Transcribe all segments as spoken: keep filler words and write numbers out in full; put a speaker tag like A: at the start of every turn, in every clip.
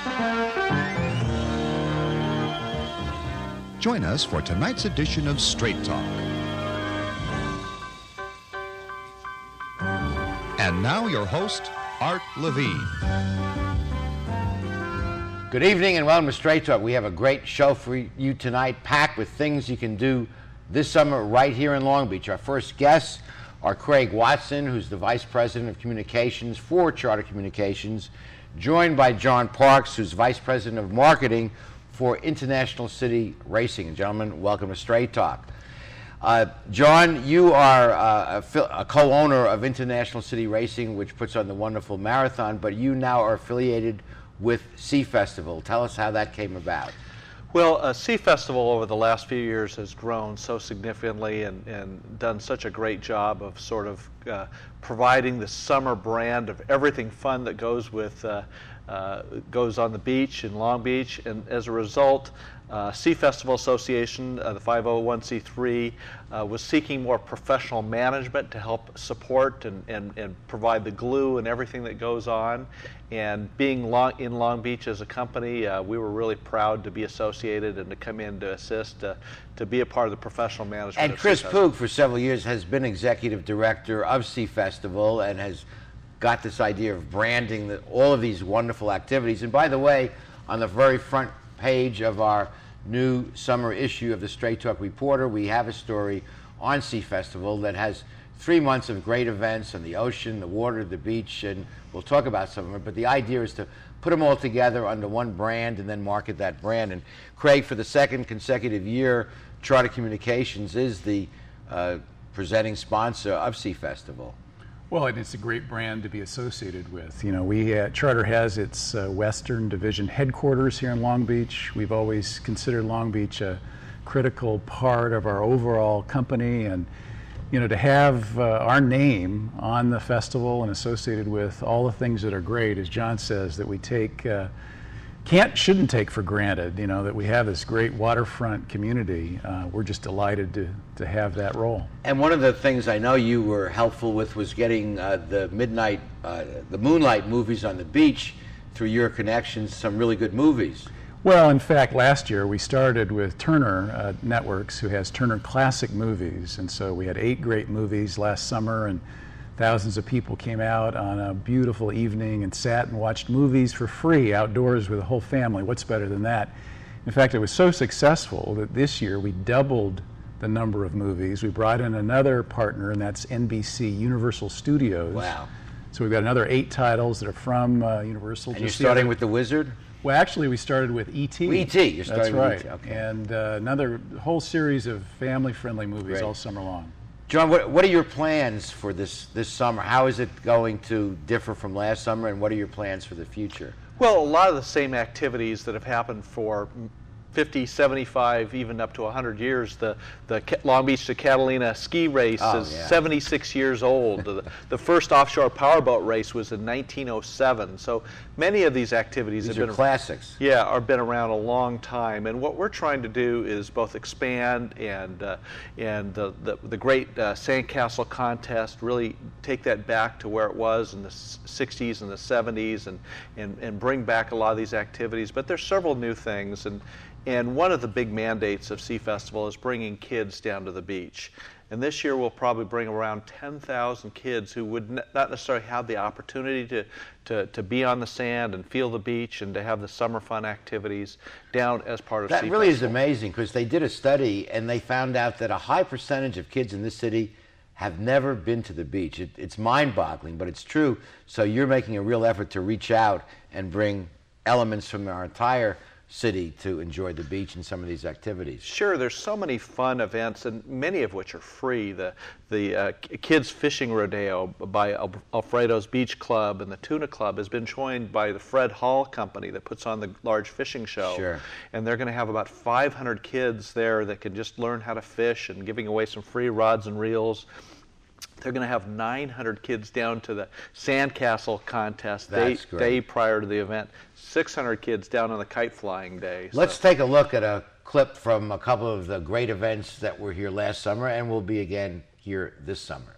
A: Join us for tonight's edition of Straight Talk. And now your host, Art Levine.
B: Good evening and welcome to Straight Talk. We have a great show for you tonight, packed with things you can do this summer right here in Long Beach. Our first guests are Craig Watson, who's the Vice President of Communications for Charter Communications, joined by John Parks, who's Vice President of Marketing for International City Racing. And gentlemen, welcome to Straight Talk. Uh, John, you are uh, a, a co-owner of International City Racing, which puts on the wonderful marathon, but you now are affiliated with Sea Festival. Tell us how that came about.
C: Well, uh, Sea Festival over the last few years has grown so significantly and, and done such a great job of sort of uh, providing the summer brand of everything fun that goes with uh, uh, goes on the beach in Long Beach, and as a result, Uh, Sea Festival Association, uh, the five oh one c three, uh, was seeking more professional management to help support and, and, and provide the glue and everything that goes on. And being long, in Long Beach as a company, uh, we were really proud to be associated and to come in to assist, uh, to be a part of the professional management.
B: And
C: of
B: Chris
C: Sea Festival.
B: Poog, for several years, has been executive director of Sea Festival and has got this idea of branding the, all of these wonderful activities. And by the way, on the very front page of our new summer issue of the Straight Talk Reporter, we have a story on Sea Festival that has three months of great events on the ocean, the water, the beach, and we'll talk about some of them. But the idea is to put them all together under one brand and then market that brand. And Craig, for the second consecutive year, Charter Communications is the uh, presenting sponsor of Sea Festival.
D: Well, and it's a great brand to be associated with. You know, we uh, Charter has its uh, Western Division headquarters here in Long Beach. We've always considered Long Beach a critical part of our overall company, and you know, to have uh, our name on the festival and associated with all the things that are great, as John says, that we take uh, can't shouldn't take for granted. You know, that we have this great waterfront community. Uh, we're just delighted to to have that role.
B: And one of the things I know you were helpful with was getting uh, the midnight, uh, the Moonlight movies on the beach through your connections. Some really good movies.
D: Well, in fact, last year we started with Turner uh, Networks, who has Turner Classic Movies, and so we had eight great movies last summer, and thousands of people came out on a beautiful evening and sat and watched movies for free outdoors with the whole family. What's better than that? In fact, it was so successful that this year we doubled the number of movies. We brought in another partner, and that's N B C Universal Studios.
B: Wow.
D: So we've got another eight titles that are from uh, Universal.
B: And you're starting
D: other-
B: with The Wizard?
D: Well, actually, we started with E T
B: E T, you're starting
D: That's
B: with
D: right.
B: E T, okay.
D: And uh, another whole series of family-friendly movies
B: Great.
D: all summer long.
B: John, what, what are your plans for this, this summer? How is it going to differ from last summer, and what are your plans for the future?
C: Well, a lot of the same activities that have happened for fifty, seventy-five, even up to one hundred years. The the Long Beach to Catalina ski race
B: Oh,
C: is
B: yeah.
C: seventy-six years old. the, the first offshore powerboat race was in nineteen oh seven. So many of these activities
B: These
C: have
B: are
C: been
B: classics.
C: Yeah, are been around a long time. And what we're trying to do is both expand and uh, and the the, the great uh, sandcastle contest, really take that back to where it was in the sixties and the seventies, and and and bring back a lot of these activities. But there's several new things, and. And one of the big mandates of Sea Festival is bringing kids down to the beach. And this year we'll probably bring around ten thousand kids who would n- not necessarily have the opportunity to, to, to be on the sand and feel the beach and to have the summer fun activities down as part of
B: That
C: Sea
B: really is
C: Festival.
B: amazing, because they did a study and they found out that a high percentage of kids in this city have never been to the beach. It, it's mind-boggling, but it's true. So you're making a real effort to reach out and bring elements from our entire city to enjoy the beach and some of these activities.
C: Sure, there's so many fun events, and many of which are free. The the uh, Kids Fishing Rodeo by Al- Alfredo's Beach Club and the Tuna Club has been joined by the Fred Hall Company that puts on the large fishing show.
B: Sure.
C: And they're going to have about five hundred kids there that can just learn how to fish, and giving away some free rods and reels. They're going to have nine hundred kids down to the Sandcastle contest day,
B: That's great.
C: day prior to the event. six hundred kids down on the kite flying day. So-
B: Let's take a look at a clip from a couple of the great events that were here last summer and will be again here this summer.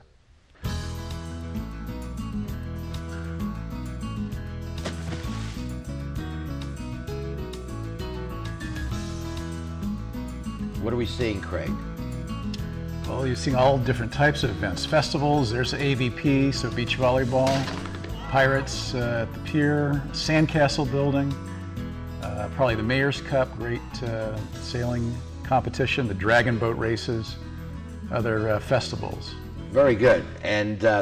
B: What are we seeing, Craig?
D: Well, you're seeing all different types of events. Festivals, there's A V P, so beach volleyball, Pirates uh, at the pier, Sandcastle building, uh, probably the Mayor's Cup, great uh, sailing competition, the Dragon Boat races, other uh, festivals.
B: Very good. And uh,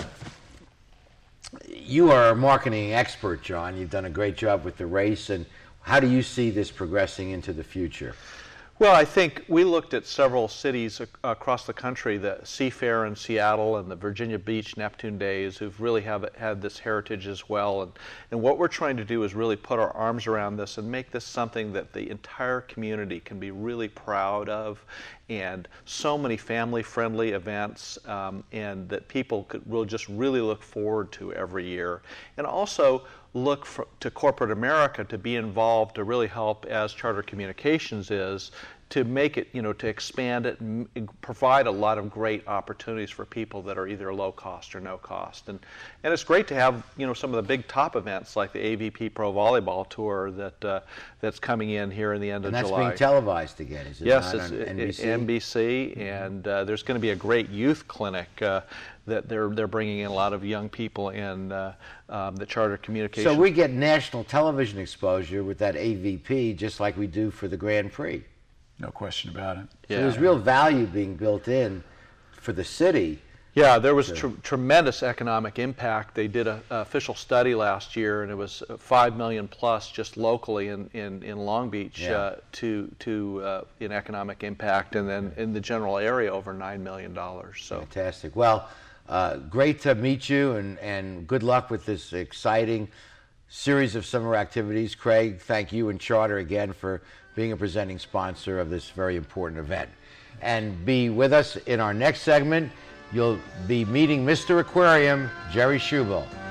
B: you are a marketing expert, John. You've done a great job with the race. And how do you see this progressing into the future?
C: Well, I think we looked at several cities ac- across the country, the Seafair in Seattle and the Virginia Beach Neptune Days, who've really have had this heritage as well. And, and what we're trying to do is really put our arms around this and make this something that the entire community can be really proud of, and so many family-friendly events, um, and that people could, will just really look forward to every year. And also look for, to corporate America to be involved to really help, as Charter Communications is, to make it, you know, to expand it and provide a lot of great opportunities for people that are either low cost or no cost. And and it's great to have, you know, some of the big top events like the A V P Pro Volleyball Tour that uh, that's coming in here in the end
B: and
C: of
B: that's
C: July.
B: being televised again, is it
C: Yes,
B: not,
C: it's
B: on N B C?
C: N B C, and uh, there's going to be a great youth clinic uh, that they're they're bringing in a lot of young people in uh, um, the Charter Communications.
B: So we get national television exposure with that A V P, just like we do for the Grand Prix.
D: No question about it.
B: So
C: Yeah.
B: there's real value being built in for the city.
C: Yeah, there was tr- tremendous economic impact. They did an official study last year, and it was five million plus just locally in, in, in Long Beach
B: Yeah.
C: uh, to to uh, in economic impact, and then in the general area over nine million dollars. So
B: Fantastic. Well, uh, great to meet you, and, and good luck with this exciting series of summer activities. Craig, thank you and Charter again for being a presenting sponsor of this very important event. And be with us in our next segment. You'll be meeting Mister Aquarium, Jerry Schubel.